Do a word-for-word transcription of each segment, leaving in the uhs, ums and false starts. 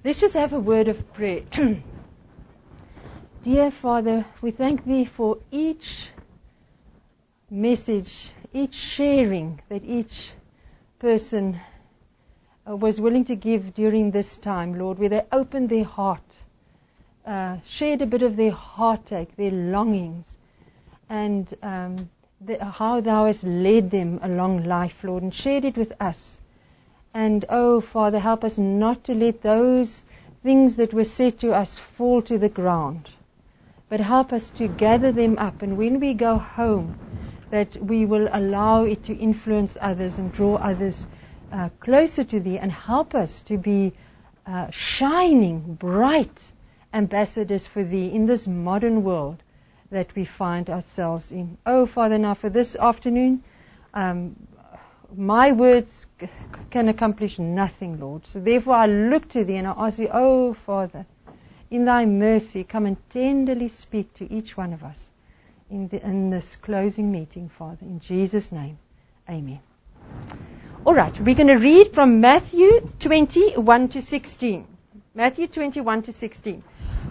Let's just have a word of prayer. Dear Father, we thank Thee for each message, each sharing that each person uh, was willing to give during this time, Lord, where they opened their heart, uh, shared a bit of their heartache, their longings, and um, the, how Thou hast led them along life, Lord, and shared it with us. And, oh, Father, help us not to let those things that were said to us fall to the ground, but help us to gather them up. And when we go home, that we will allow it to influence others and draw others uh, closer to Thee, and help us to be uh, shining, bright ambassadors for Thee in this modern world that we find ourselves in. Oh, Father, now for this afternoon, um, my words c- can accomplish nothing, Lord. So therefore I look to Thee and I ask Thee, oh, Father, in Thy mercy, come and tenderly speak to each one of us in, the, in this closing meeting, Father. In Jesus' name, amen. All right, we're going to read from Matthew twenty-one to sixteen. Matthew twenty-one to sixteen.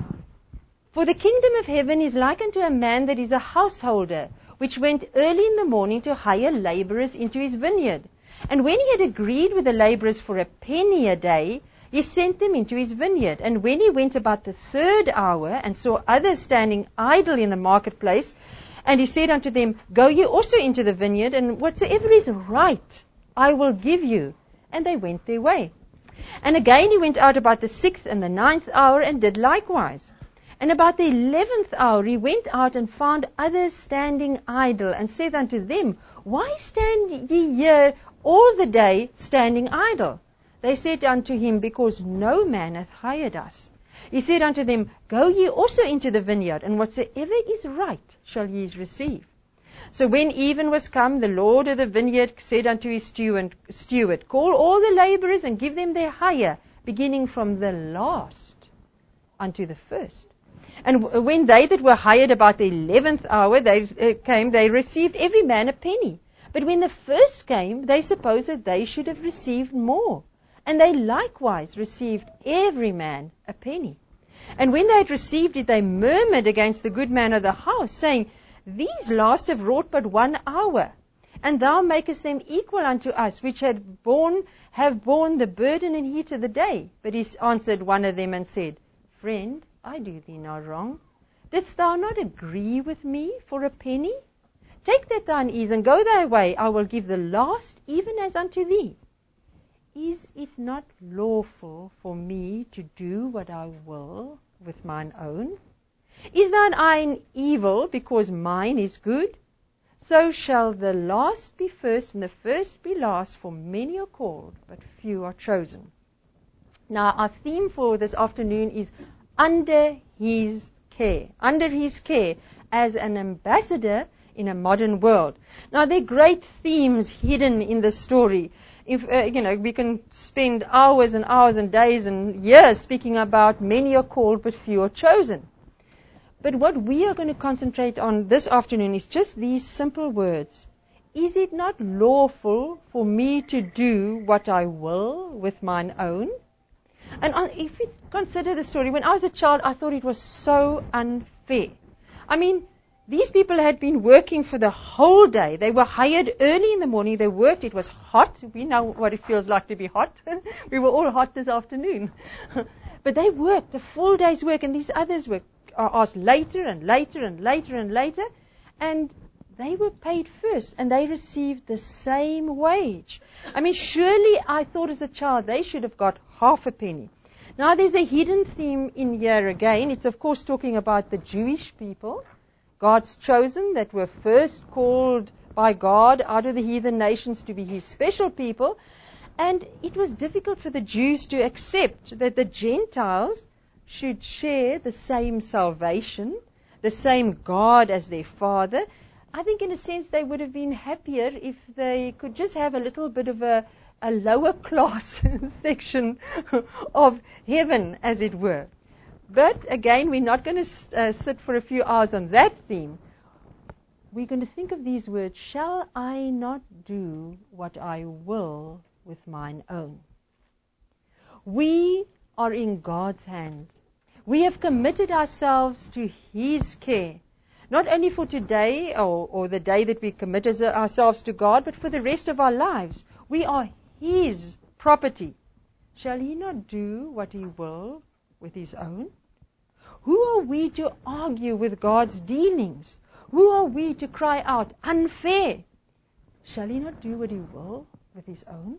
For the kingdom of heaven is like unto a man that is a householder, which went early in the morning to hire laborers into his vineyard. And when he had agreed with the laborers for a penny a day, he sent them into his vineyard. And when he went about the third hour, and saw others standing idle in the marketplace, and he said unto them, Go ye also into the vineyard, and whatsoever is right I will give you. And they went their way. And again he went out about the sixth and the ninth hour, and did likewise. And about the eleventh hour he went out and found others standing idle, and said unto them, Why stand ye here all the day standing idle? They said unto him, Because no man hath hired us. He said unto them, Go ye also into the vineyard, and whatsoever is right shall ye receive. So when even was come, the Lord of the vineyard said unto his steward, steward, Call all the laborers, and give them their hire, beginning from the last unto the first. And when they that were hired about the eleventh hour they uh, came, they received every man a penny. But when the first came, they supposed that they should have received more. And they likewise received every man a penny. And when they had received it, they murmured against the good man of the house, saying, These last have wrought but one hour, and thou makest them equal unto us, which had borne, have borne the burden and heat of the day. But he answered one of them and said, Friend, I do thee no wrong. Didst thou not agree with me for a penny? Take that thine ease, and go thy way. I will give the last even as unto thee. Is it not lawful for me to do what I will with mine own? Is thine eye evil because mine is good? So shall the last be first, and the first be last, for many are called, but few are chosen. Now our theme for this afternoon is under his care, under his care as an ambassador in a modern world. Now there are great themes hidden in this story. If uh, you know, we can spend hours and hours and days and years speaking about many are called but few are chosen. But what we are going to concentrate on this afternoon is just these simple words. Is it not lawful for me to do what I will with mine own? And on, if we consider the story, when I was a child, I thought it was so unfair. I mean, these people had been working for the whole day. They were hired early in the morning. They worked. It was hot. We know what it feels like to be hot. We were all hot this afternoon. But they worked a full day's work, and these others were asked later and later and later and later. And they were paid first, and they received the same wage. I mean, surely I thought as a child they should have got half a penny. Now there's a hidden theme in here again. It's of course talking about the Jewish people, God's chosen, that were first called by God out of the heathen nations to be His special people. And it was difficult for the Jews to accept that the Gentiles should share the same salvation, the same God as their Father. I think in a sense they would have been happier if they could just have a little bit of a, a lower class section of heaven, as it were. But again, we're not going to uh, sit for a few hours on that theme. We're going to think of these words, shall I not do what I will with mine own? We are in God's hand. We have committed ourselves to His care, not only for today or, or the day that we commit ourselves to God, but for the rest of our lives. We are His property. Shall He not do what He will with His own? Who are we to argue with God's dealings? Who are we to cry out, unfair? Shall He not do what He will with His own?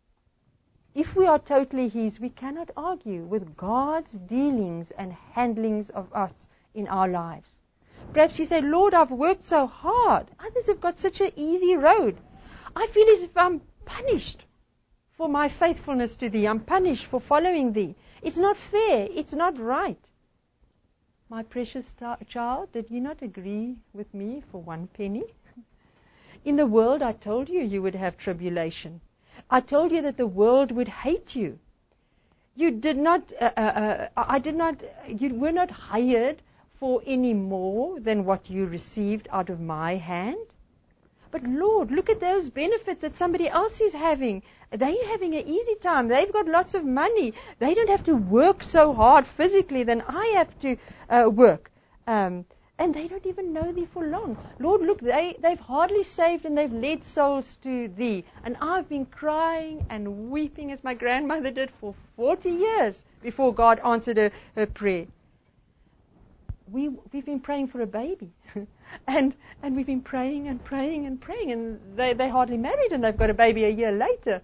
If we are totally His, we cannot argue with God's dealings and handlings of us in our lives. Perhaps you say, Lord, I've worked so hard. Others have got such an easy road. I feel as if I'm punished for my faithfulness to Thee. I'm punished for following Thee. It's not fair. It's not right. My precious child, did you not agree with me for one penny? In the world, I told you you would have tribulation. I told you that the world would hate you. You did not, uh, uh, I did not, you were not hired for any more than what you received out of my hand. But Lord, look at those benefits that somebody else is having. They're having an easy time. They've got lots of money. They don't have to work so hard physically than I have to uh, work. Um, and they don't even know Thee for long. Lord, look, they, they've hardly saved and they've led souls to Thee. And I've been crying and weeping as my grandmother did for forty years before God answered her, her prayer. We, we've been praying for a baby. and and we've been praying and praying and praying. And they, they're hardly married and they've got a baby a year later.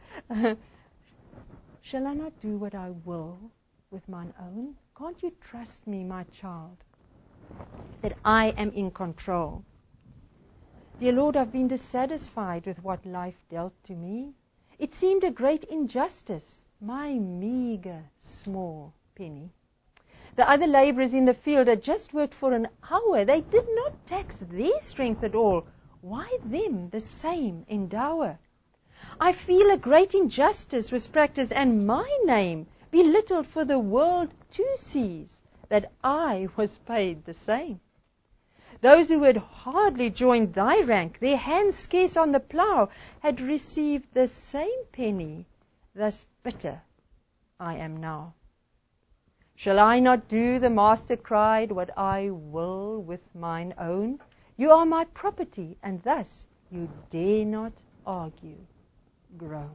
Shall I not do what I will with mine own? Can't you trust me, my child, that I am in control? Dear Lord, I've been dissatisfied with what life dealt to me. It seemed a great injustice, my meager, small penny. The other laborers in the field had just worked for an hour. They did not tax their strength at all. Why them the same endower? I feel a great injustice was practiced, and my name belittled, for the world too sees that I was paid the same. Those who had hardly joined thy rank, their hands scarce on the plough, had received the same penny. Thus bitter I am now. Shall I not do, the Master cried, what I will with mine own? You are my property, and thus you dare not argue, groan.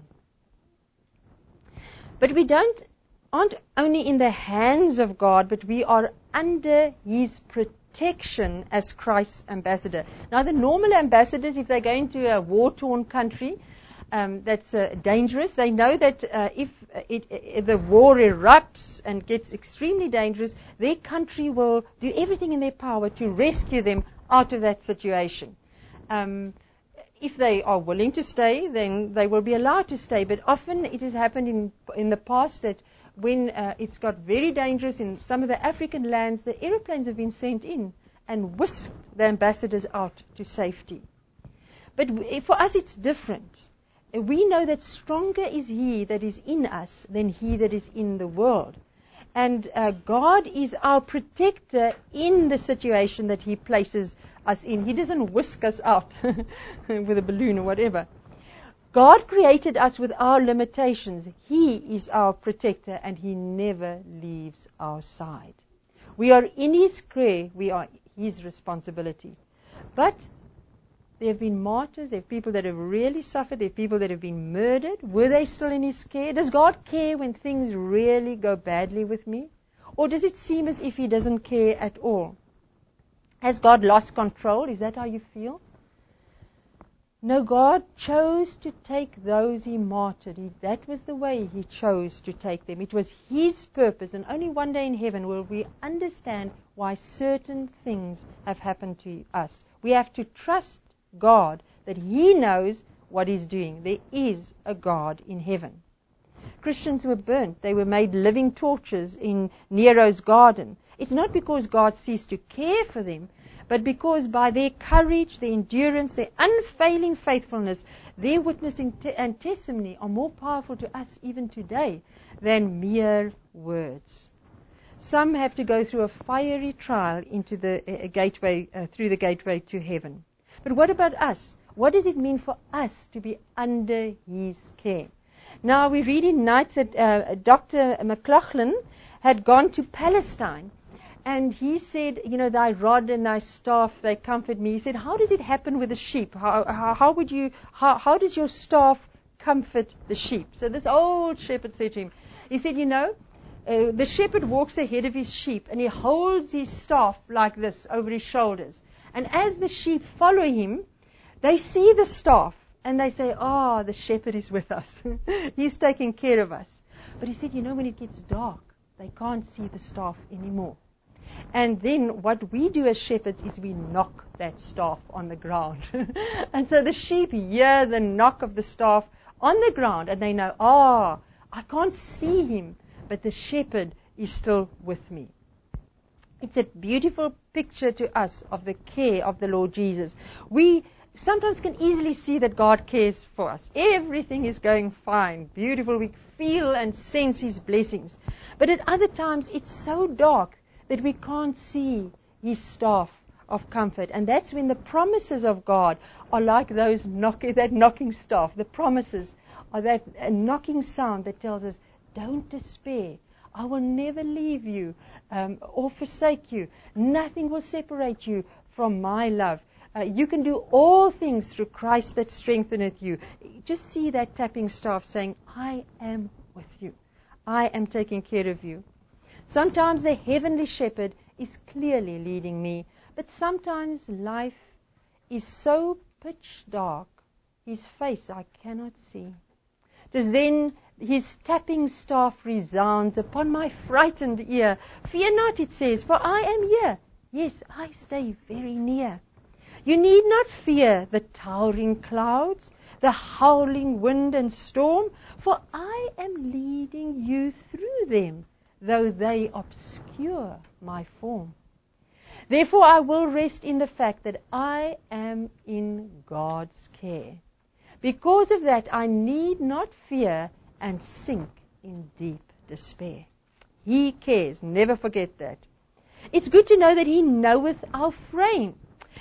But we don't aren't only in the hands of God, but we are under His protection as Christ's ambassador. Now, the normal ambassadors, if they go into a war-torn country, Um, that's uh, dangerous. They know that uh, if it, it, the war erupts and gets extremely dangerous, their country will do everything in their power to rescue them out of that situation. Um, if they are willing to stay, then they will be allowed to stay. But often it has happened in in the past that when uh, it's got very dangerous in some of the African lands, the aeroplanes have been sent in and whisked the ambassadors out to safety. But for us it's different. We know that stronger is He that is in us than he that is in the world. And uh, God is our protector in the situation that He places us in. He doesn't whisk us out with a balloon or whatever. God created us with our limitations. He is our protector and He never leaves our side. We are in His care. We are His responsibility. But there have been martyrs, there are people that have really suffered, there are people that have been murdered. Were they still in His care? Does God care when things really go badly with me? Or does it seem as if He doesn't care at all? Has God lost control? Is that how you feel? No, God chose to take those He martyred. He, that was the way He chose to take them. It was His purpose, and only one day in heaven will we understand why certain things have happened to us. We have to trust God, that He knows what He's doing. There is a God in heaven. Christians were burnt. They were made living torches in Nero's garden. It's not because God ceased to care for them, but because by their courage, their endurance, their unfailing faithfulness, their witnessing te- and testimony are more powerful to us even today than mere words. Some have to go through a fiery trial into the uh, gateway, uh, through the gateway to heaven. But what about us? What does it mean for us to be under His care? Now we read in Nights that uh, Doctor McLaughlin had gone to Palestine, and he said, you know, thy rod and thy staff, they comfort me. He said, how does it happen with the sheep? How, how, how would you, how, how does your staff comfort the sheep? So this old shepherd said to him, he said, you know, uh, the shepherd walks ahead of his sheep, and he holds his staff like this over his shoulders. And as the sheep follow him, they see the staff, and they say, oh, the shepherd is with us. He's taking care of us. But he said, you know, when it gets dark, they can't see the staff anymore. And then what we do as shepherds is we knock that staff on the ground. And so the sheep hear the knock of the staff on the ground, and they know, ah, oh, I can't see him, but the shepherd is still with me. It's a beautiful picture to us of the care of the Lord Jesus. We sometimes can easily see that God cares for us. Everything is going fine, beautiful. We feel and sense His blessings. But at other times, it's so dark that we can't see His staff of comfort. And that's when the promises of God are like those knock, that knocking staff. The promises are that a knocking sound that tells us, don't despair. I will never leave you um, or forsake you. Nothing will separate you from my love. Uh, you can do all things through Christ that strengtheneth you. Just see that tapping staff saying, I am with you. I am taking care of you. Sometimes the heavenly shepherd is clearly leading me, but sometimes life is so pitch dark, his face I cannot see. Tis then his tapping staff resounds upon my frightened ear. Fear not, it says, for I am here. Yes, I stay very near. You need not fear the towering clouds, the howling wind and storm, for I am leading you through them, though they obscure my form. Therefore I will rest in the fact that I am in God's care. Because of that, I need not fear and sink in deep despair. He cares. Never forget that. It's good to know that He knoweth our frame.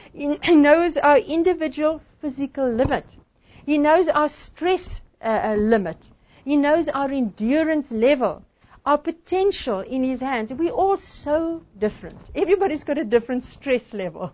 He knows our individual physical limit. He knows our stress uh, limit. He knows our endurance level, our potential in His hands. We're all so different. Everybody's got a different stress level.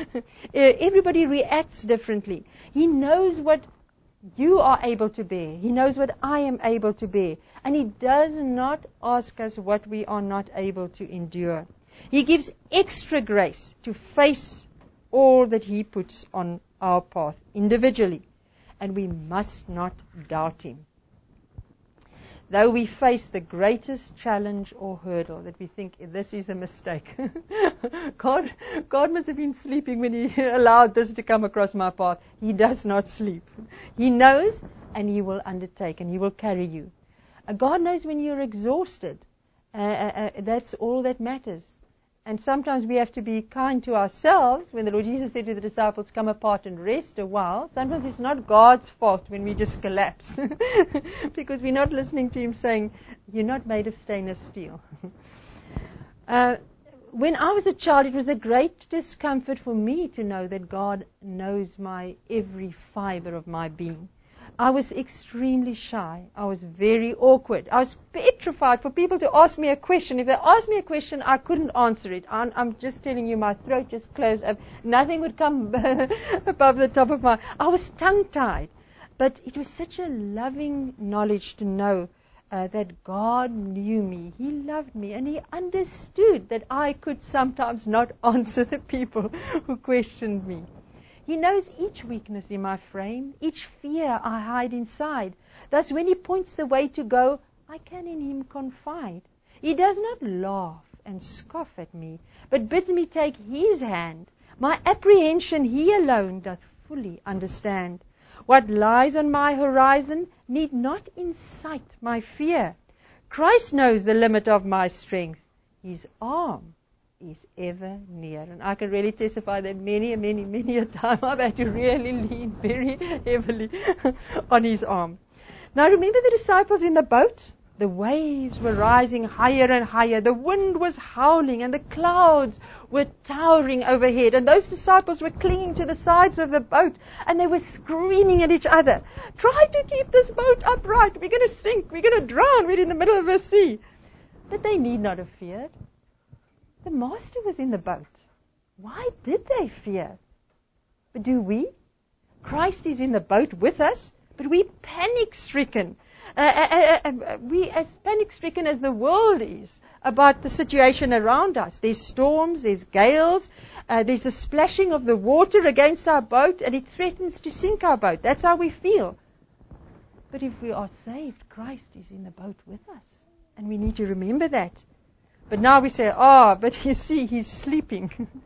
Everybody reacts differently. He knows what you are able to bear. He knows what I am able to bear. And He does not ask us what we are not able to endure. He gives extra grace to face all that He puts on our path individually. And we must not doubt Him. Though we face the greatest challenge or hurdle that we think this is a mistake. God, God must have been sleeping when He allowed this to come across my path. He does not sleep. He knows, and He will undertake, and He will carry you. Uh, God knows when you're exhausted. Uh, uh, uh, that's all that matters. And sometimes we have to be kind to ourselves. When the Lord Jesus said to the disciples, come apart and rest a while, sometimes it's not God's fault when we just collapse. Because we're not listening to Him saying, you're not made of stainless steel. uh, when I was a child, it was a great discomfort for me to know that God knows my every fiber of my being. I was extremely shy. I was very awkward. I was petrified for people to ask me a question. If they asked me a question, I couldn't answer it. I'm, I'm just telling you, my throat just closed up. Nothing would come above the top of my... I was tongue-tied. But it was such a loving knowledge to know uh, that God knew me. He loved me, and He understood that I could sometimes not answer the people who questioned me. He knows each weakness in my frame, each fear I hide inside. Thus, when He points the way to go, I can in Him confide. He does not laugh and scoff at me, but bids me take His hand. My apprehension He alone doth fully understand. What lies on my horizon need not incite my fear. Christ knows the limit of my strength. His arm is ever near. And I can really testify that many, many, many a time I've had to really lean very heavily on His arm. Now remember the disciples in the boat? The waves were rising higher and higher. The wind was howling and the clouds were towering overhead. And those disciples were clinging to the sides of the boat and they were screaming at each other, "Try to keep this boat upright. We're going to sink. We're going to drown. We're in the middle of the sea." But they need not have feared. The Master was in the boat. Why did they fear? But do we? Christ is in the boat with us, but we panic-stricken. Uh, uh, uh, uh, we as panic-stricken as the world is about the situation around us. There's storms, there's gales, uh, there's the splashing of the water against our boat, and it threatens to sink our boat. That's how we feel. But if we are saved, Christ is in the boat with us, and we need to remember that. But now we say, oh, but you see, he's sleeping.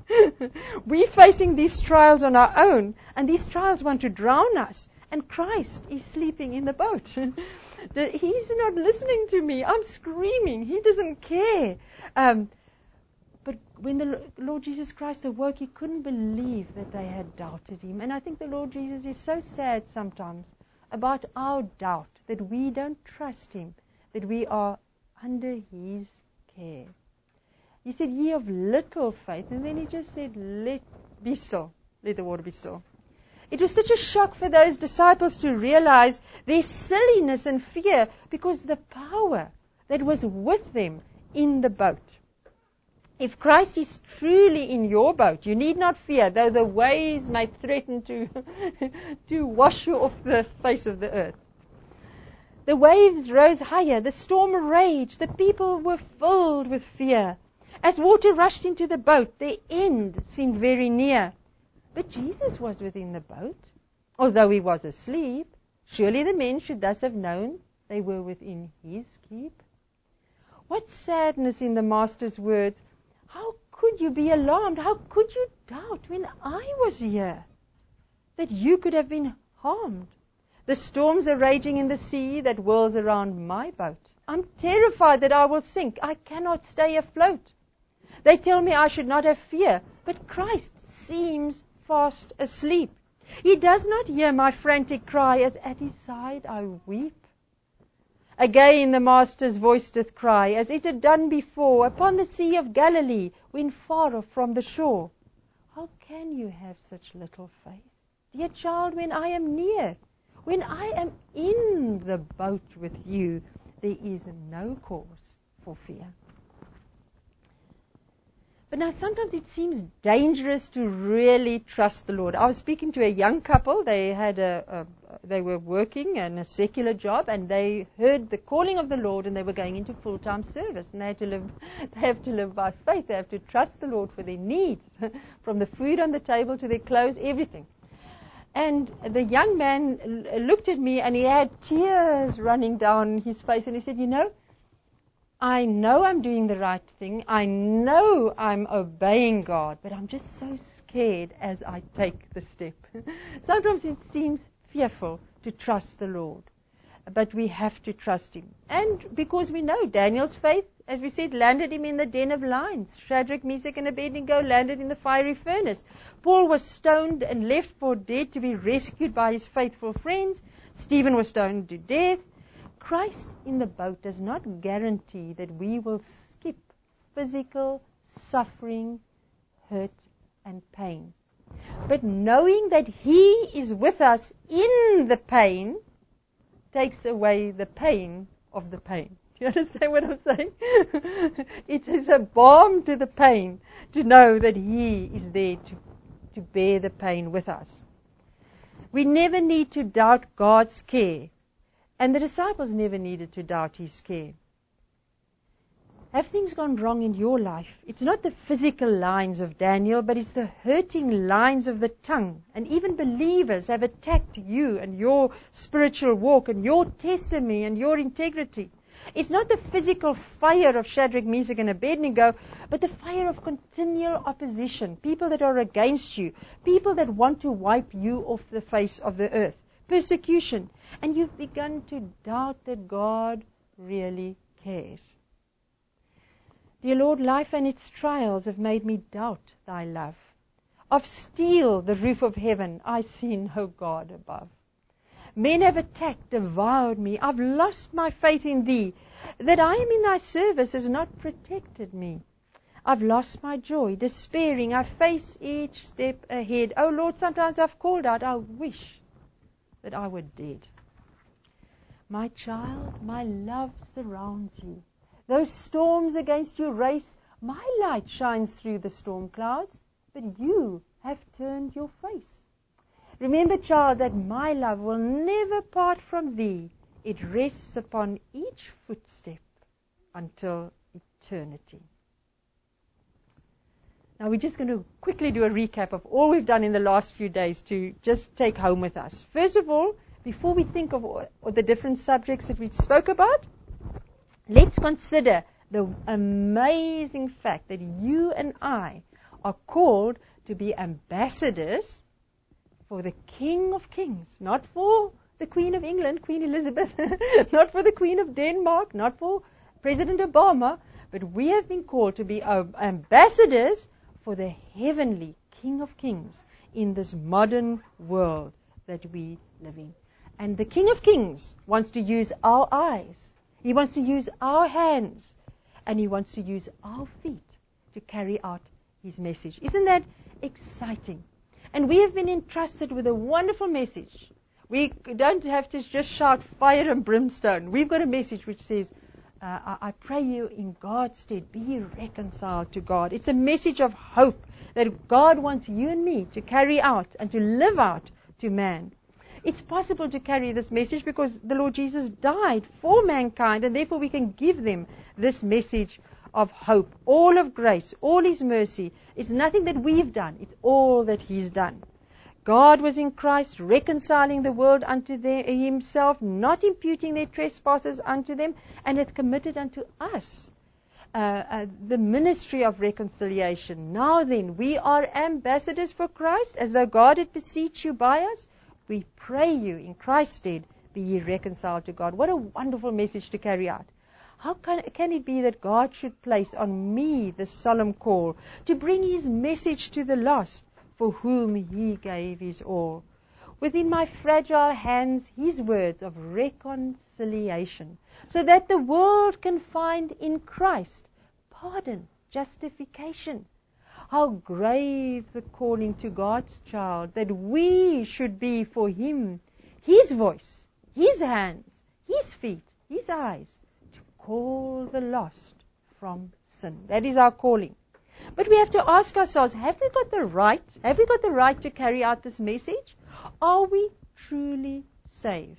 We're facing these trials on our own, and these trials want to drown us. And Christ is sleeping in the boat. He's not listening to me. I'm screaming. He doesn't care. Um, but when the Lord Jesus Christ awoke, he couldn't believe that they had doubted him. And I think the Lord Jesus is so sad sometimes about our doubt, that we don't trust him, that we are under his care. He said, "Ye of little faith," and then he just said, "Let be still. Let the water be still." It was such a shock for those disciples to realize their silliness and fear, because the power that was with them in the boat. If Christ is truly in your boat, you need not fear, though the waves may threaten to, to wash you off the face of the earth. The waves rose higher, the storm raged, the people were filled with fear. As water rushed into the boat, their end seemed very near. But Jesus was within the boat, although he was asleep. Surely the men should thus have known they were within his keep. What sadness in the Master's words. How could you be alarmed? How could you doubt when I was here that you could have been harmed? The storms are raging in the sea that whirls around my boat. I'm terrified that I will sink. I cannot stay afloat. They tell me I should not have fear, but Christ seems fast asleep. He does not hear my frantic cry, as at his side I weep. Again the Master's voice doth cry, as it had done before, upon the sea of Galilee, when far off from the shore. How can you have such little faith, dear child, when I am near? When I am in the boat with you, there is no cause for fear. But now sometimes it seems dangerous to really trust the Lord. I was speaking to a young couple. They had a, a they were working in a secular job, and they heard the calling of the Lord, and they were going into full-time service. And they had to live. They have to live by faith. They have to trust the Lord for their needs, from the food on the table to their clothes, everything. And the young man looked at me, and he had tears running down his face, and he said, "You know, I know I'm doing the right thing. I know I'm obeying God, but I'm just so scared as I take the step." Sometimes it seems fearful to trust the Lord, but we have to trust him. And because we know Daniel's faith, as we said, landed him in the den of lions. Shadrach, Meshach, and Abednego landed in the fiery furnace. Paul was stoned and left for dead to be rescued by his faithful friends. Stephen was stoned to death. Christ in the boat does not guarantee that we will skip physical suffering, hurt, and pain. But knowing that he is with us in the pain takes away the pain of the pain. Do you understand what I'm saying? It is a balm to the pain to know that he is there to, to bear the pain with us. We never need to doubt God's care. And the disciples never needed to doubt his care. Have things gone wrong in your life? It's not the physical lines of Daniel, but it's the hurting lines of the tongue. And even believers have attacked you and your spiritual walk and your testimony and your integrity. It's not the physical fire of Shadrach, Meshach, and Abednego, but the fire of continual opposition. People that are against you. People that want to wipe you off the face of the earth. Persecution. And you've begun to doubt that God really cares. Dear Lord, life and its trials have made me doubt thy love. Of steel, the roof of heaven, I see no God above. Men have attacked, devoured me. I've lost my faith in thee. that I am in thy service has not protected me. I've lost my joy, despairing. I face each step ahead. Oh Lord, sometimes I've called out, I wish that I were dead. My child, my love surrounds you. Those storms against you race. My light shines through the storm clouds, but you have turned your face. Remember, child, that my love will never part from thee. It rests upon each footstep until eternity. Now we're just going to quickly do a recap of all we've done in the last few days to just take home with us. First of all, before we think of all, all the different subjects that we spoke about, let's consider the amazing fact that you and I are called to be ambassadors for the King of Kings, not for the Queen of England, Queen Elizabeth, not for the Queen of Denmark, not for President Obama, but we have been called to be ambassadors for the heavenly King of Kings in this modern world that we live in. And the King of Kings wants to use our eyes. He wants to use our hands. And He wants to use our feet to carry out His message. Isn't that exciting? And we have been entrusted with a wonderful message. We don't have to just shout fire and brimstone. We've got a message which says, uh, I, I pray you in God's stead, be ye reconciled to God. It's a message of hope that God wants you and me to carry out and to live out to man. It's possible to carry this message because the Lord Jesus died for mankind, and therefore we can give them this message of hope, all of grace, all His mercy. It's nothing that we've done. It's all that He's done. God was in Christ, reconciling the world unto them, Himself, not imputing their trespasses unto them, and hath committed unto us uh, uh, the ministry of reconciliation. Now then, we are ambassadors for Christ, as though God had beseeched you by us. We pray you in Christ's stead, be ye reconciled to God. What a wonderful message to carry out. How can, can it be that God should place on me the solemn call to bring His message to the lost, for whom He gave His all? Within my fragile hands His words of reconciliation, so that the world can find in Christ pardon, justification. How grave the calling to God's child, that we should be for Him, His voice, His hands, His feet, His eyes, to call the lost from sin. That is our calling. But we have to ask ourselves, have we got the right, have we got the right to carry out this message? Are we truly saved?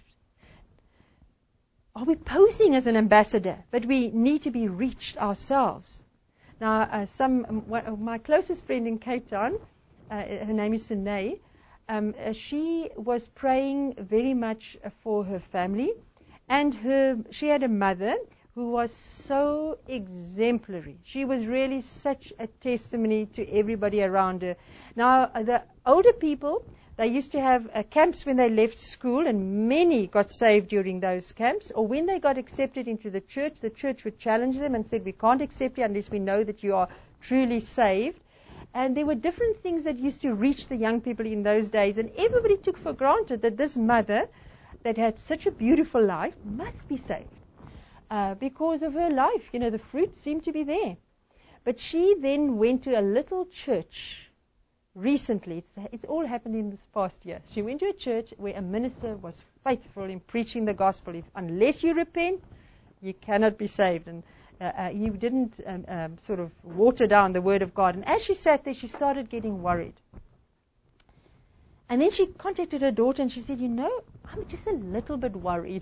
Are we posing as an ambassador, but we need to be reached ourselves? Now, uh, some one of my closest friend in Cape Town, uh, her name is Sunay, um, uh, she was praying very much for her family, and her she had a mother who was so exemplary. She was really such a testimony to everybody around her. Now, uh, the older people, they used to have uh, camps when they left school, and many got saved during those camps. Or when they got accepted into the church, the church would challenge them and said, we can't accept you unless we know that you are truly saved. And there were different things that used to reach the young people in those days, and everybody took for granted that this mother that had such a beautiful life must be saved uh, because of her life. You know, the fruit seemed to be there. But she then went to a little church. Recently, it's, it's all happened in this past year. She went to a church where a minister was faithful in preaching the gospel. If, unless you repent, you cannot be saved. And uh, uh, he didn't um, um, sort of water down the word of God. And as she sat there, she started getting worried. And then she contacted her daughter and she said, you know, I'm just a little bit worried.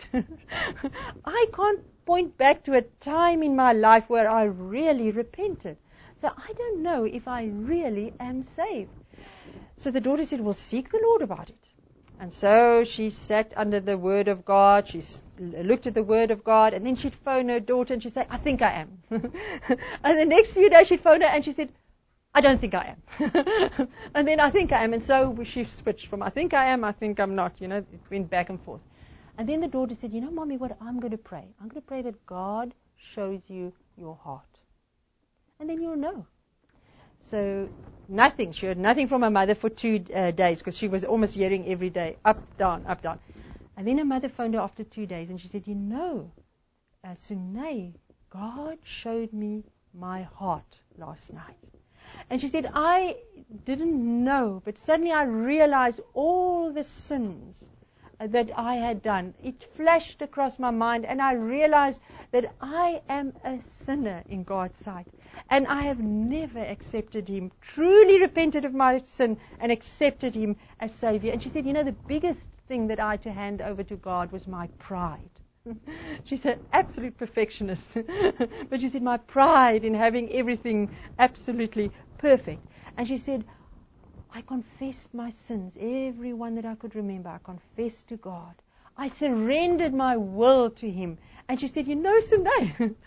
I can't point back to a time in my life where I really repented. So I don't know if I really am saved. So the daughter said, well, seek the Lord about it. And so she sat under the Word of God. She looked at the Word of God. And then she'd phone her daughter and she'd say, I think I am. And the next few days she'd phone her and she said, I don't think I am. And then I think I am. And so she switched from I think I am, I think I'm not. You know, it went back and forth. And then the daughter said, you know, Mommy, what I'm going to pray? I'm going to pray that God shows you your heart. And then you'll know. So nothing. She heard nothing from her mother for two uh, days because she was almost hearing every day, up, down, up, down. And then her mother phoned her after two days and she said, you know, uh, Sunay, God showed me my heart last night. And she said, I didn't know, but suddenly I realized all the sins that I had done. It flashed across my mind, and I realized that I am a sinner in God's sight. And I have never accepted Him, truly repented of my sin and accepted Him as Savior. And she said, you know, the biggest thing that I had to hand over to God was my pride. She's an absolute perfectionist. But she said, my pride in having everything absolutely perfect. And she said, I confessed my sins, every one that I could remember. I confessed to God. I surrendered my will to Him. And she said, you know, Sunay,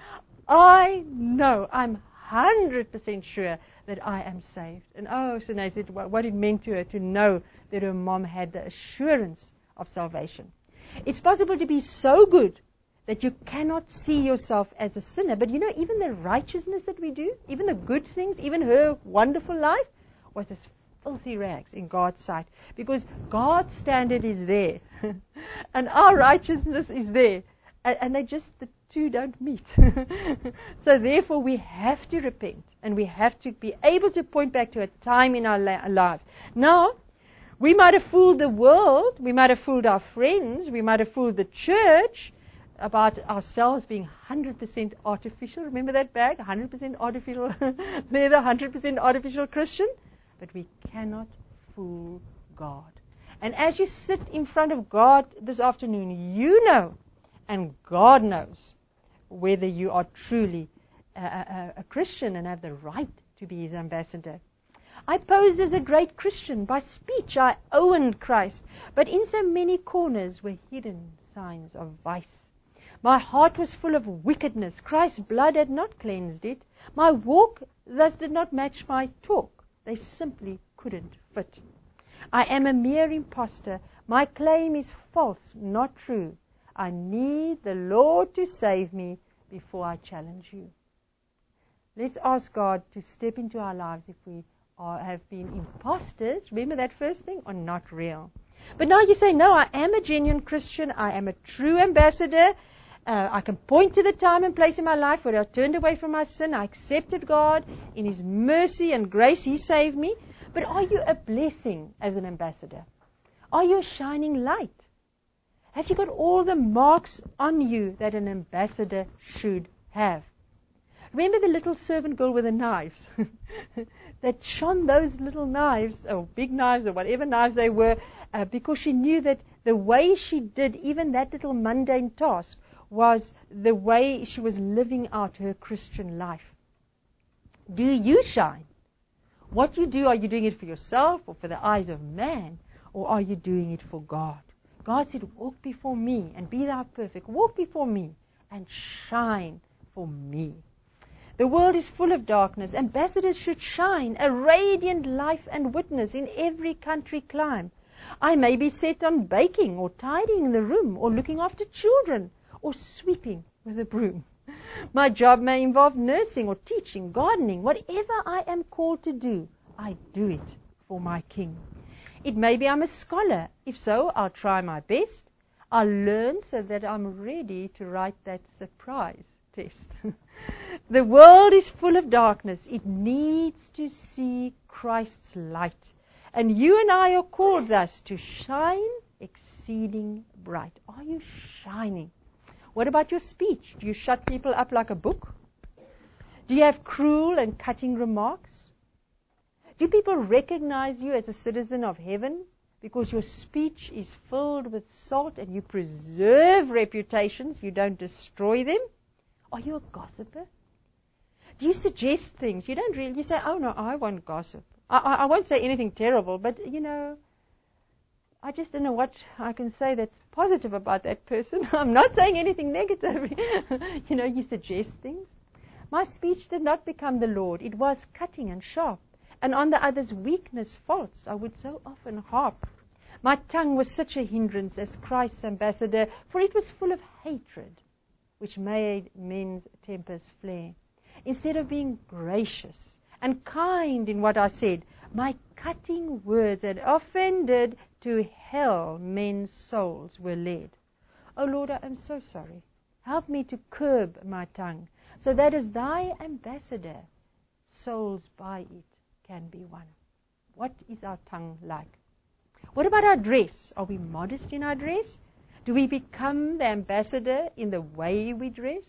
I know, I'm one hundred percent sure that I am saved. And oh, Sunay said what it meant to her to know that her mom had the assurance of salvation. It's possible to be so good that you cannot see yourself as a sinner. But you know, even the righteousness that we do, even the good things, even her wonderful life, was as filthy rags in God's sight. Because God's standard is there. And our righteousness is there. And, and they just, the two don't meet. So therefore we have to repent. And we have to be able to point back to a time in our la- lives. Now, we might have fooled the world, we might have fooled our friends, we might have fooled the church about ourselves being one hundred percent artificial. Remember that bag? one hundred percent artificial leather, one hundred percent artificial Christian. But we cannot fool God. And as you sit in front of God this afternoon, you know, and God knows, whether you are truly a, a, a Christian and have the right to be His ambassador. I posed as a great Christian. By speech I owned Christ, but in so many corners were hidden signs of vice. My heart was full of wickedness. Christ's blood had not cleansed it. My walk thus did not match my talk. They simply couldn't fit. I am a mere impostor. My claim is false, not true. I need the Lord to save me before I challenge you. Let's ask God to step into our lives if we Or have been imposters, remember that first thing, or not real. But now you say, no, I am a genuine Christian, I am a true ambassador, uh, I can point to the time and place in my life where I turned away from my sin, I accepted God, in His mercy and grace He saved me. But are you a blessing as an ambassador? Are you a shining light? Have you got all the marks on you that an ambassador should have? Remember the little servant girl with the knives that shone those little knives, or big knives, or whatever knives they were, uh, because she knew that the way she did even that little mundane task was the way she was living out her Christian life. Do you shine? What you do, are you doing it for yourself or for the eyes of man, or are you doing it for God? God said, walk before me and be thou perfect. Walk before me and shine for me. The world is full of darkness. Ambassadors should shine, a radiant life and witness in every country clime. I may be set on baking or tidying in the room or looking after children or sweeping with a broom. My job may involve nursing or teaching, gardening. Whatever I am called to do, I do it for my King. It may be I'm a scholar. If so, I'll try my best. I'll learn so that I'm ready to write that surprise test. The world is full of darkness. It needs to see Christ's light. And you and I are called thus to shine exceeding bright. Are you shining? What about your speech? Do you shut people up like a book? Do you have cruel and cutting remarks? Do people recognize you as a citizen of heaven because your speech is filled with salt and you preserve reputations, you don't destroy them? Are you a gossiper? Do you suggest things? You don't really, you say, oh no, I won't gossip. I, I, I won't say anything terrible, but you know, I just don't know what I can say that's positive about that person. I'm not saying anything negative. You know, you suggest things. My speech did not become the Lord. It was cutting and sharp. And on the other's weakness, faults, I would so often harp. My tongue was such a hindrance as Christ's ambassador, for it was full of hatred, which made men's tempers flare. Instead of being gracious and kind in what I said, my cutting words had offended, to hell men's souls were led. Oh Lord, I am so sorry. Help me to curb my tongue, so that as thy ambassador, souls by it can be won. What is our tongue like? What about our dress? Are we modest in our dress? Do we become the ambassador in the way we dress?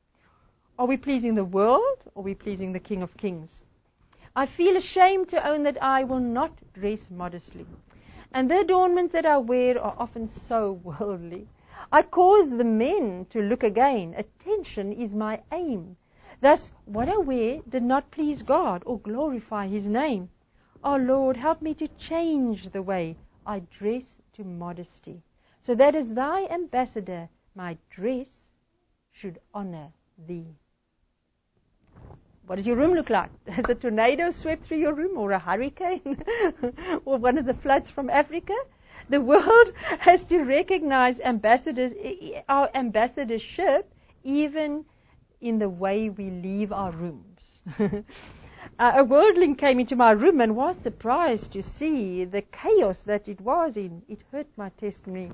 Are we pleasing the world, or are we pleasing the King of Kings? I feel ashamed to own that I will not dress modestly, and the adornments that I wear are often so worldly. I cause the men to look again. Attention is my aim. Thus, what I wear did not please God or glorify His name. Oh Lord, help me to change the way I dress to modesty, so that as thy ambassador, my dress should honor thee. What does your room look like? Has a tornado swept through your room, or a hurricane, or one of the floods from Africa? The world has to recognize ambassadors, our ambassadorship, even in the way we leave our rooms. uh, a worldling came into my room and was surprised to see the chaos that it was in. It hurt my testimony.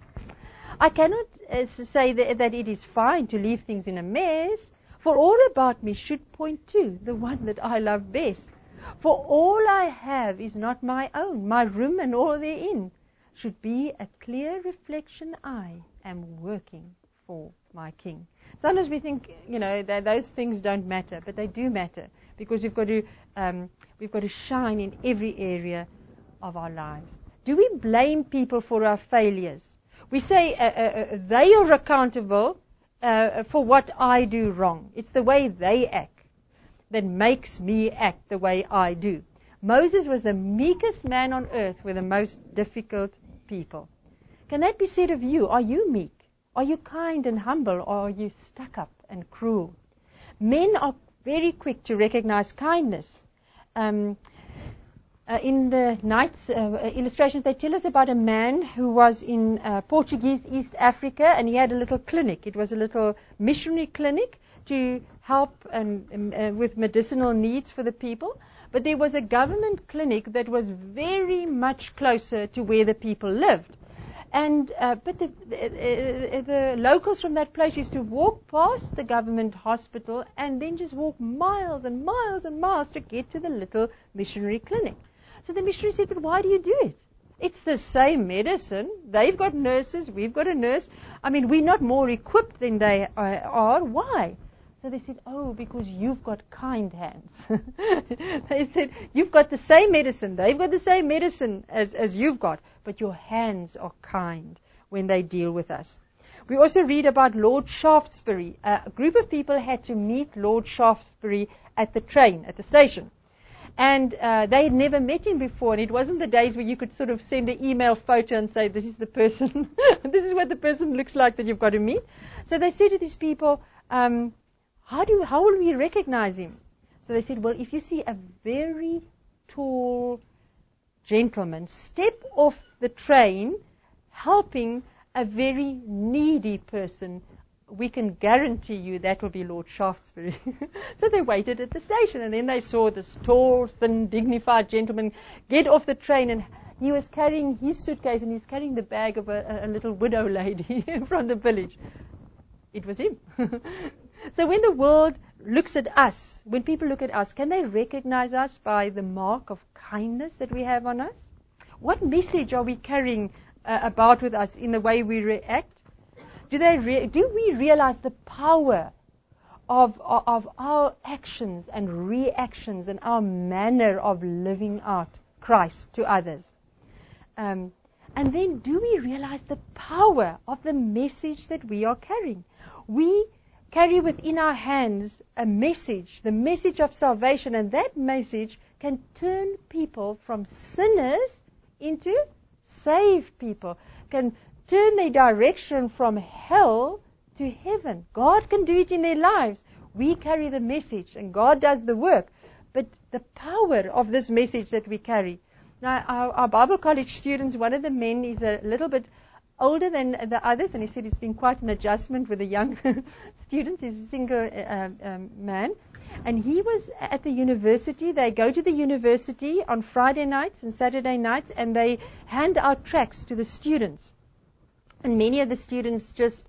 I cannot uh, say that, that it is fine to leave things in a mess, for all about me should point to the one that I love best. For all I have is not my own, my room and all therein should be a clear reflection I am working for my King. Sometimes we think, you know, that those things don't matter, but they do matter, because we've got to um, we've got to shine in every area of our lives. Do we blame people for our failures? We say uh, uh, uh, they are accountable uh, for what I do wrong. It's the way they act that makes me act the way I do. Moses was the meekest man on earth with the most difficult people. Can that be said of you? Are you meek? Are you kind and humble, or are you stuck up and cruel? Men are very quick to recognize kindness. Um, uh, in the Knight's uh, illustrations, they tell us about a man who was in uh, Portuguese East Africa, and he had a little clinic. It was a little missionary clinic to help um, um, uh, with medicinal needs for the people. But there was a government clinic that was very much closer to where the people lived. And uh, but the, the, uh, the locals from that place used to walk past the government hospital and then just walk miles and miles and miles to get to the little missionary clinic. So the missionary said, but why do you do it? It's the same medicine. They've got nurses. We've got a nurse. I mean, we're not more equipped than they are. Why? So they said, oh, because you've got kind hands. They said, you've got the same medicine. They've got the same medicine as, as you've got, but your hands are kind when they deal with us. We also read about Lord Shaftesbury. Uh, a group of people had to meet Lord Shaftesbury at the train, at the station. And uh, they had never met him before, and it wasn't the days where you could sort of send an email photo and say, this is the person, this is what the person looks like that you've got to meet. So they said to these people, um, How do how will we recognize him? So they said, well, if you see a very tall gentleman step off the train helping a very needy person, we can guarantee you that will be Lord Shaftesbury. So they waited at the station, and then they saw this tall, thin, dignified gentleman get off the train, and he was carrying his suitcase, and he's carrying the bag of a, a little widow lady from the village. It was him. So when the world looks at us, when people look at us, can they recognize us by the mark of kindness that we have on us? What message are we carrying uh, about with us in the way we react? Do they re- do we realize the power of, of, of our actions and reactions and our manner of living out Christ to others? Um, and then do we realize the power of the message that we are carrying? We carry within our hands a message, the message of salvation, and that message can turn people from sinners into saved people, can turn their direction from hell to heaven. God can do it in their lives. We carry the message, and God does the work. But the power of this message that we carry. Now, our, our Bible college students, one of the men is a little bit older than the others, and he said it's been quite an adjustment with the young students. He's a single uh, um, man, and he was at the university. They go to the university on Friday nights and Saturday nights, and they hand out tracts to the students. And many of the students just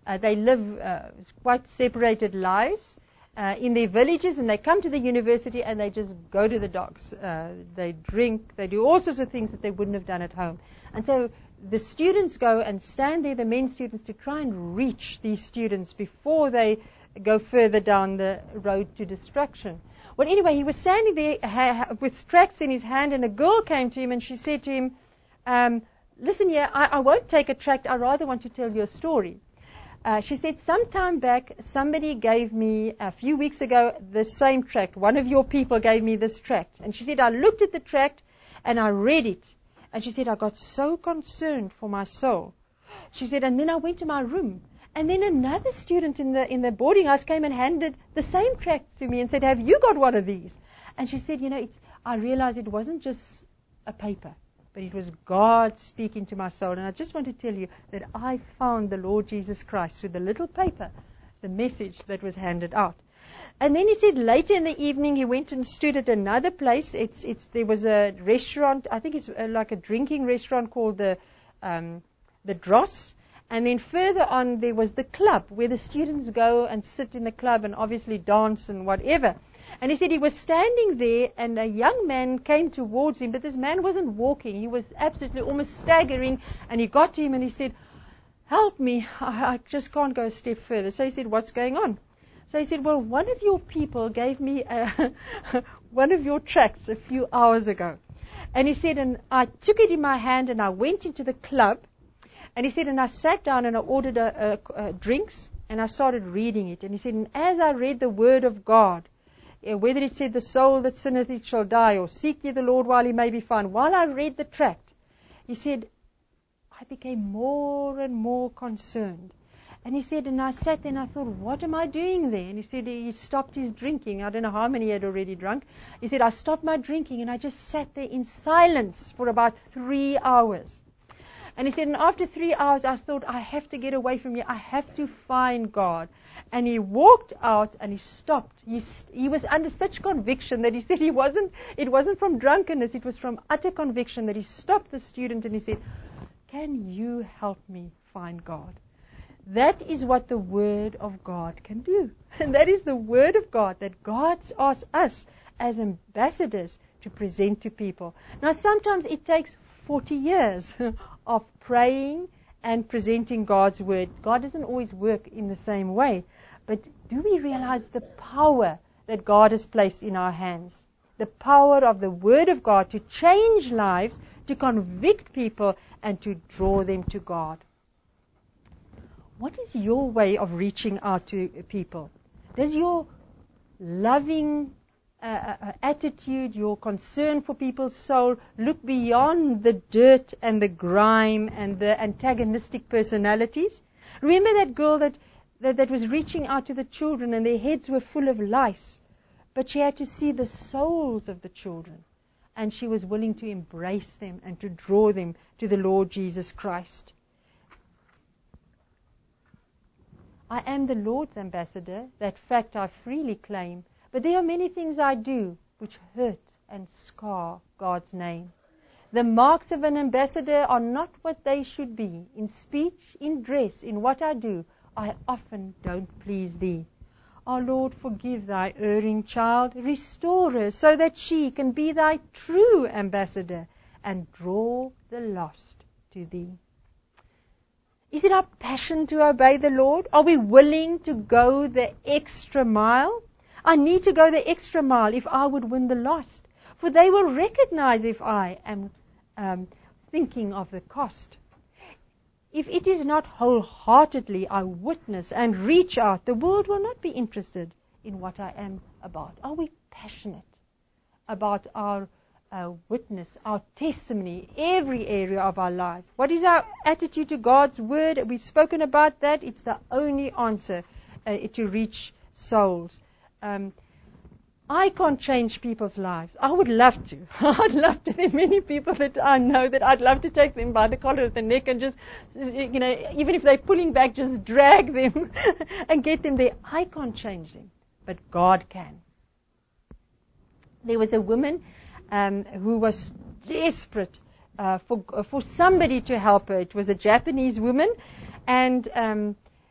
Uh, they live uh, quite separated lives uh, in their villages, and they come to the university and they just go to the docks. Uh, they drink, they do all sorts of things that they wouldn't have done at home. And so the students go and stand there, the men students, to try and reach these students before they go further down the road to destruction. Well, anyway, he was standing there ha- with tracts in his hand, and a girl came to him and she said to him, um, listen here, I, I won't take a tract, I rather want to tell you a story. Uh, she said, some time back, somebody gave me, a few weeks ago, the same tract. One of your people gave me this tract. And she said, I looked at the tract and I read it. And she said, I got so concerned for my soul. She said, and then I went to my room. And then another student in the in the boarding house came and handed the same tract to me and said, have you got one of these? And she said, you know, it, I realized it wasn't just a paper, but it was God speaking to my soul. And I just want to tell you that I found the Lord Jesus Christ through the little paper, the message that was handed out. And then he said later in the evening he went and stood at another place. It's it's there was a restaurant, I think it's like a drinking restaurant called the um, the Dross. And then further on there was the club where the students go and sit in the club and obviously dance and whatever. And he said he was standing there and a young man came towards him, but this man wasn't walking. He was absolutely almost staggering, and he got to him and he said, help me, I, I just can't go a step further. So he said, what's going on? So he said, well, one of your people gave me a one of your tracts a few hours ago. And he said, and I took it in my hand and I went into the club. And he said, and I sat down and I ordered a, a, a drinks and I started reading it. And he said, and as I read the word of God, uh, whether it said, the soul that sinneth it shall die, or seek ye the Lord while he may be found, while I read the tract, he said, I became more and more concerned. And he said, and I sat there and I thought, what am I doing there? And he said he stopped his drinking. I don't know how many he had already drunk. He said, I stopped my drinking and I just sat there in silence for about three hours. And he said, and after three hours, I thought, I have to get away from here. I have to find God. And he walked out and he stopped. He, he was under such conviction that he said he wasn't, it wasn't from drunkenness. It was from utter conviction that he stopped the student and he said, can you help me find God? That is what the Word of God can do. And that is the Word of God that God asks us as ambassadors to present to people. Now, sometimes it takes forty years of praying and presenting God's Word. God doesn't always work in the same way. But do we realize the power that God has placed in our hands? The power of the Word of God to change lives, to convict people, and to draw them to God. What is your way of reaching out to people? Does your loving uh, uh, attitude, your concern for people's soul, look beyond the dirt and the grime and the antagonistic personalities? Remember that girl that, that, that was reaching out to the children and their heads were full of lice, but she had to see the souls of the children, and she was willing to embrace them and to draw them to the Lord Jesus Christ. I am the Lord's ambassador. That fact I freely claim. But there are many things I do which hurt and scar God's name. The marks of an ambassador are not what they should be. In speech, in dress, in what I do, I often don't please thee. O Lord, forgive thy erring child. Restore her so that she can be thy true ambassador and draw the lost to thee. Is it our passion to obey the Lord? Are we willing to go the extra mile? I need to go the extra mile if I would win the lost. For they will recognize if I am um, thinking of the cost. If it is not wholeheartedly I witness and reach out, the world will not be interested in what I am about. Are we passionate about our Uh, witness, our testimony, every area of our life? What is our attitude to God's Word? We've spoken about that. It's the only answer uh, to reach souls. Um, I can't change people's lives. I would love to. I'd love to. There are many people that I know that I'd love to take them by the collar of the neck and just, you know, even if they're pulling back, just drag them and get them there. I can't change them, but God can. There was a woman Um, who was desperate uh, for uh, for somebody to help her. It was a Japanese woman, and um,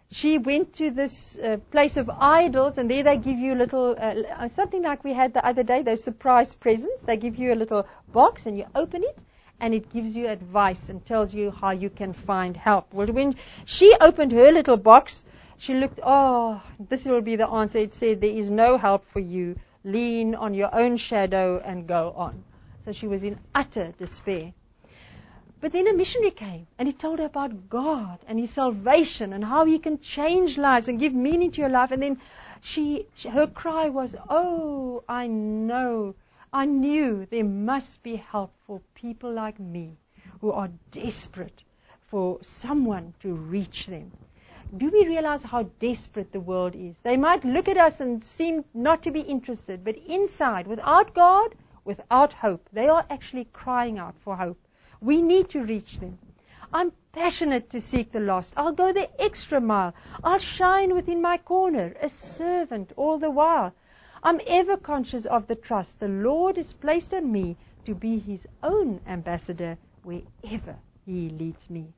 she went to this uh, place of idols, and there they give you a little, uh, something like we had the other day, those surprise presents. They give you a little box, and you open it, and it gives you advice and tells you how you can find help. Well, when she opened her little box, she looked, oh, this will be the answer. It said, there is no help for you. Lean on your own shadow and go on. So she was in utter despair. But then a missionary came, and he told her about God and His salvation and how He can change lives and give meaning to your life. And then she, she her cry was, oh, I know, I knew there must be help for people like me who are desperate for someone to reach them. Do we realize how desperate the world is? They might look at us and seem not to be interested, but inside, without God, without hope, they are actually crying out for hope. We need to reach them. I'm passionate to seek the lost. I'll go the extra mile. I'll shine within my corner, a servant all the while. I'm ever conscious of the trust the Lord has placed on me to be His own ambassador wherever He leads me.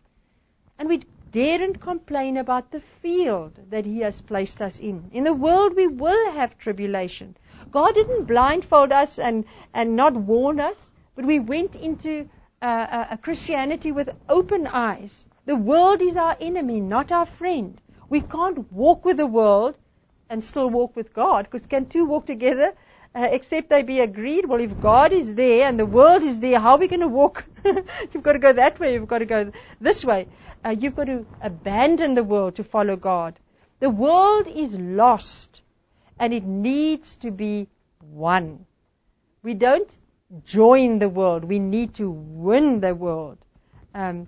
And we daren't complain about the field that He has placed us in. In the world we will have tribulation. God didn't blindfold us and, and not warn us, but we went into Uh, a Christianity with open eyes. The world is our enemy, not our friend. We can't walk with the world and still walk with God, because can two walk together uh, except they be agreed? Well, if God is there and the world is there, how are we going to walk? You've got to go that way, you've got to go this way. Uh, you've got to abandon the world to follow God. The world is lost, and it needs to be won. We don't join the world. We need to win the world. Um,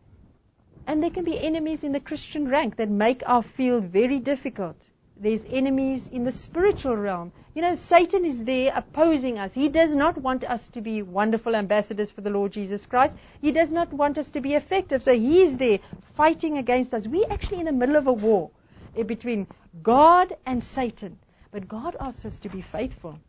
and there can be enemies in the Christian rank that make our field very difficult. There's enemies in the spiritual realm. You know, Satan is there opposing us. He does not want us to be wonderful ambassadors for the Lord Jesus Christ. He does not want us to be effective. So he is there fighting against us. We're actually in the middle of a war between God and Satan. But God asks us to be faithful.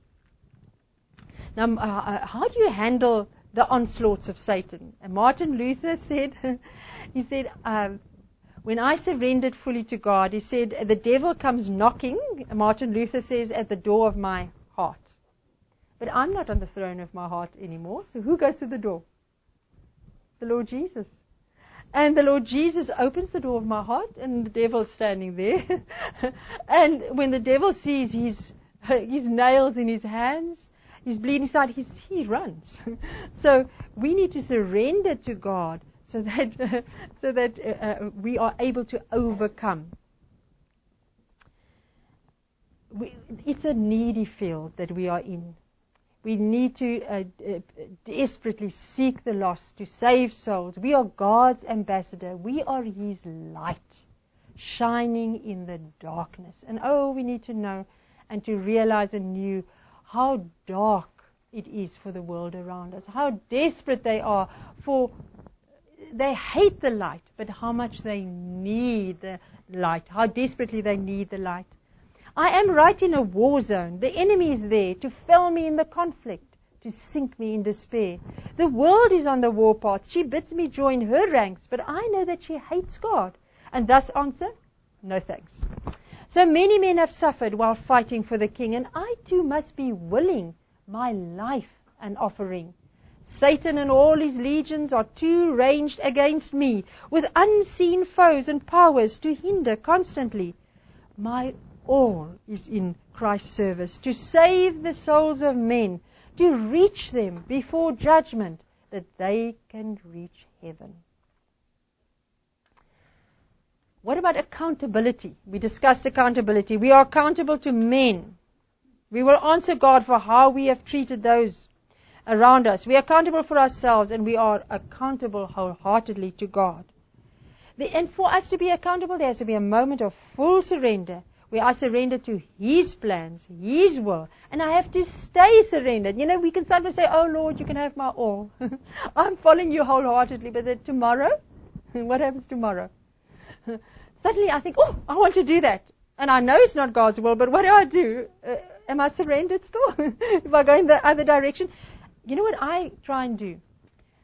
Now, uh, how do you handle the onslaughts of Satan? And Martin Luther said, he said, um, when I surrendered fully to God, he said, the devil comes knocking, Martin Luther says, at the door of my heart. But I'm not on the throne of my heart anymore, so who goes to the door? The Lord Jesus. And the Lord Jesus opens the door of my heart, and the devil's standing there. And when the devil sees his, his nails in his hands, his bleeding side, he's, he runs. So we need to surrender to God so that uh, so that uh, uh, we are able to overcome. We, it's a needy field that we are in. We need to uh, uh, desperately seek the lost, to save souls. We are God's ambassador. We are His light, shining in the darkness. And oh, we need to know and to realize anew how dark it is for the world around us, how desperate they are for, they hate the light, but how much they need the light, how desperately they need the light. I am right in a war zone. The enemy is there to fell me in the conflict, to sink me in despair. The world is on the warpath. She bids me join her ranks, but I know that she hates God, and thus answer, no thanks. So many men have suffered while fighting for the King, and I too must be willing, my life an offering. Satan and all his legions are too ranged against me, with unseen foes and powers to hinder constantly. My all is in Christ's service, to save the souls of men, to reach them before judgment, that they can reach heaven. What about accountability? We discussed accountability. We are accountable to men. We will answer God for how we have treated those around us. We are accountable for ourselves, and we are accountable wholeheartedly to God. The, and for us to be accountable, there has to be a moment of full surrender, where I surrender to His plans, His will, and I have to stay surrendered. You know, we can sometimes say, oh Lord, you can have my all. I'm following you wholeheartedly, but then tomorrow, what happens tomorrow? Suddenly I think, oh, I want to do that. And I know it's not God's will, but what do I do? Uh, am I surrendered still? If I go in the other direction? You know what I try and do?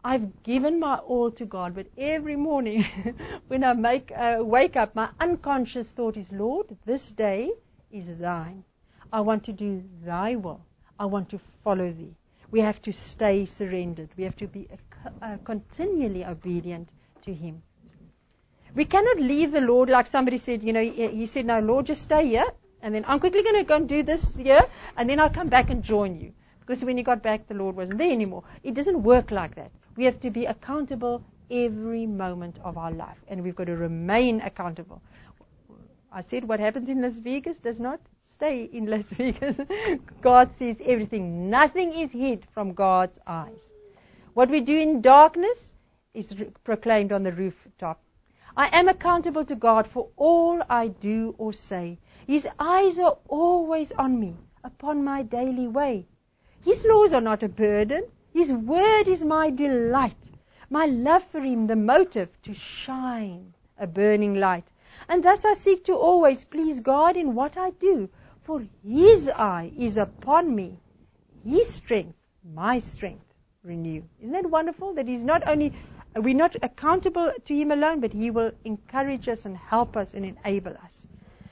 I've given my all to God, but every morning when I make uh, wake up, my unconscious thought is, Lord, this day is thine. I want to do thy will. I want to follow thee. We have to stay surrendered. We have to be uh, uh, continually obedient to him. We cannot leave the Lord like somebody said, you know, he, he said, no, Lord, just stay here, and then I'm quickly going to go and do this here, and then I'll come back and join you. Because when he got back, the Lord wasn't there anymore. It doesn't work like that. We have to be accountable every moment of our life, and we've got to remain accountable. I said what happens in Las Vegas does not stay in Las Vegas. God sees everything. Nothing is hid from God's eyes. What we do in darkness is re- proclaimed on the rooftop. I am accountable to God for all I do or say. His eyes are always on me, upon my daily way. His laws are not a burden. His word is my delight. My love for him, the motive to shine a burning light. And thus I seek to always please God in what I do, for his eye is upon me. His strength, my strength, renew. Isn't that wonderful? That he's not only, we're not accountable to him alone, but he will encourage us and help us and enable us.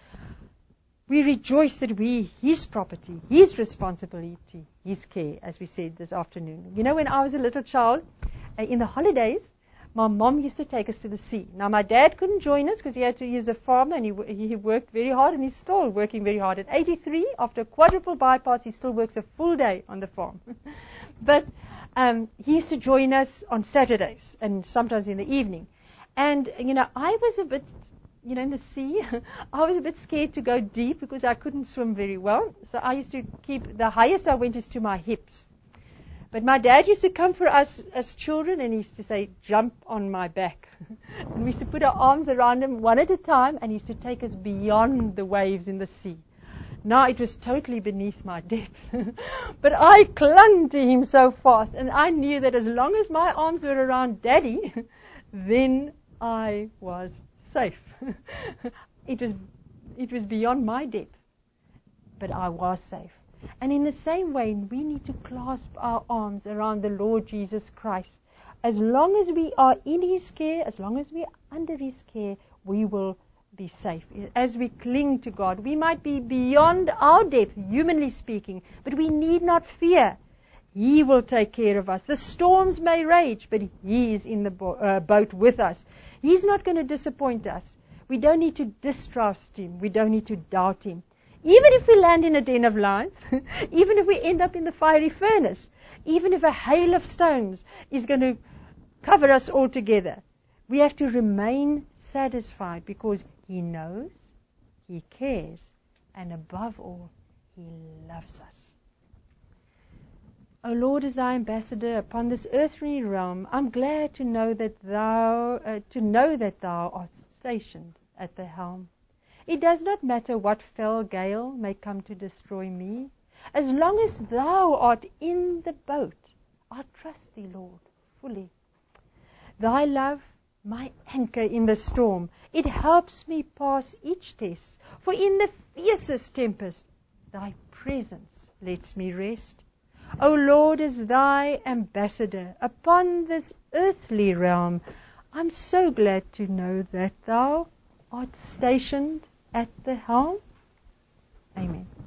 We rejoice that we, his property, his responsibility, his care, as we said this afternoon. You know, when I was a little child, uh, in the holidays, my mom used to take us to the sea. Now, my dad couldn't join us because he had to, he's a farmer and he, he worked very hard, and he's still working very hard. At eighty-three, after a quadruple bypass, he still works a full day on the farm. But um, he used to join us on Saturdays and sometimes in the evening. And, you know, I was a bit... You know, in the sea, I was a bit scared to go deep because I couldn't swim very well. So I used to keep, the highest I went is to my hips. But my dad used to come for us as children, and he used to say, jump on my back. And we used to put our arms around him one at a time, and he used to take us beyond the waves in the sea. Now it was totally beneath my depth. But I clung to him so fast, and I knew that as long as my arms were around Daddy, then I was safe. It was it was beyond my depth, but I was safe. And in the same way, we need to clasp our arms around the Lord Jesus Christ. As long as we are in his care, as long as we are under his care, we will be safe. As we cling to God, we might be beyond our depth, humanly speaking, but we need not fear. He will take care of us. The storms may rage, but he is in the bo- uh, boat with us. He's not going to disappoint us. We don't need to distrust him. We don't need to doubt him. Even if we land in a den of lions, even if we end up in the fiery furnace, even if a hail of stones is going to cover us all together, we have to remain satisfied because he knows, he cares, and above all, he loves us. O Lord, as thy ambassador upon this earthly realm, I'm glad to know that thou, uh, to know that thou art stationed at the helm. It does not matter what fell gale may come to destroy me. As long as thou art in the boat, I trust thee, Lord, fully. Thy love, my anchor in the storm, it helps me pass each test. For in the fiercest tempest, thy presence lets me rest. O Lord, as thy ambassador upon this earthly realm, I'm so glad to know that thou art stationed at the helm. Amen.